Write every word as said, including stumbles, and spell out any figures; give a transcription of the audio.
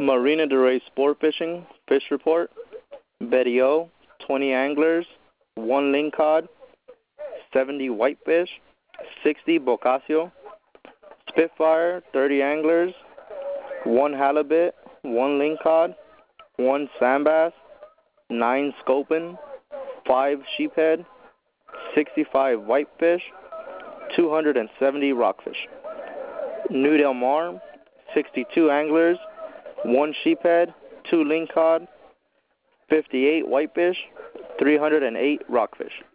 Marina de Rey Sport Fishing, Fish Report. Betty O, twenty anglers, one lingcod, seventy whitefish, sixty bocasio. Spitfire, thirty anglers, one halibut, one lingcod, one sandbass, nine sculpin, five sheephead, sixty-five whitefish, two hundred seventy rockfish. New Del Mar, sixty-two anglers, one sheephead, two lingcod, fifty-eight whitefish, three hundred eight rockfish.